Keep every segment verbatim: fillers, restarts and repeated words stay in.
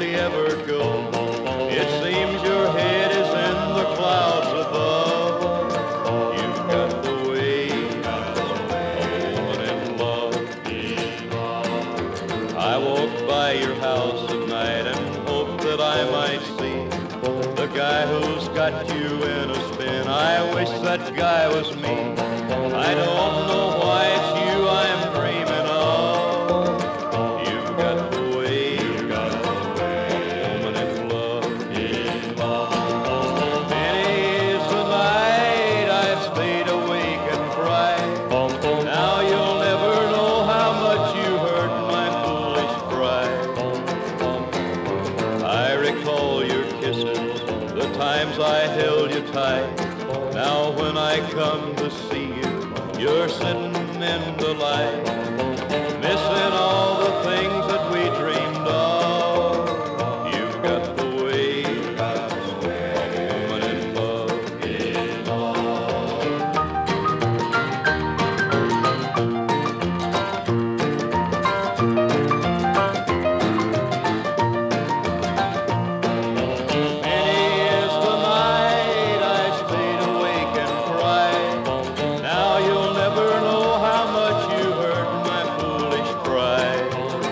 we ever go. It seems your head is in the clouds above. You've got the way of a woman in love. I walk by your house at night and hope that I might see the guy who's got you in a spin. I wish that guy was me. I don't know why it's you I'm dreaming of. You've got the way, you've got the way, woman in love. Many is the night I've stayed awake and cried. Now you'll never know how much you hurt my foolish pride. I recall your kisses, the times I held you tight. Now when I come to see you, you're sitting in the light, missing all the things that we dreamed of. You've got the way of a woman in love. Many is the night I stayed awake and cried. Now you'll never know how much you hurt my foolish pride.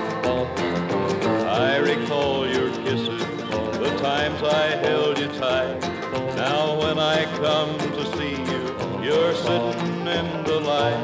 I recall your kisses, the times I held you tight. Now when I come to see you, you're sitting in the light,